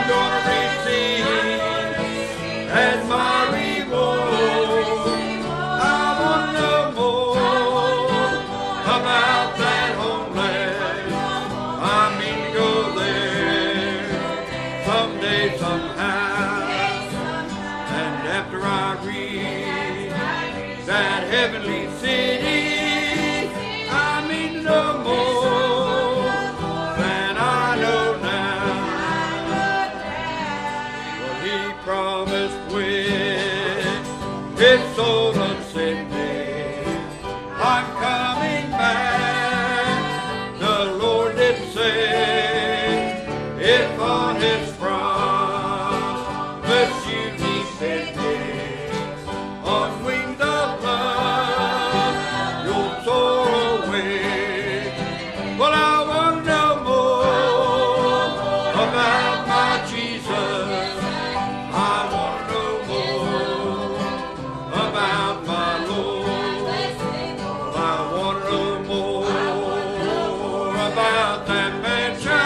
gonna receive as my reward. I want to know more about that homeland. I mean to go there someday, somehow. And after I reach that heavenly city, I mean to know more than I know now. Well, he promised when his soul ascended, I'm coming back. The Lord did say, if on his promise you depended, on wings of love you'll soar away. Well, I want to know more about my Jesus. I want to know more about my Lord. I want to know more about that mansion